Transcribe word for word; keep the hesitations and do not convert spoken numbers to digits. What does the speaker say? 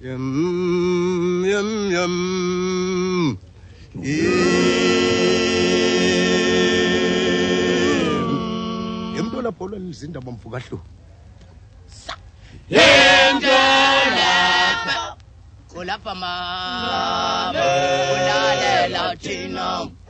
Yum yum yum. Yemntwana bhola lizinda bomfukahlu. Yemntwana kulapha mama ulalela thina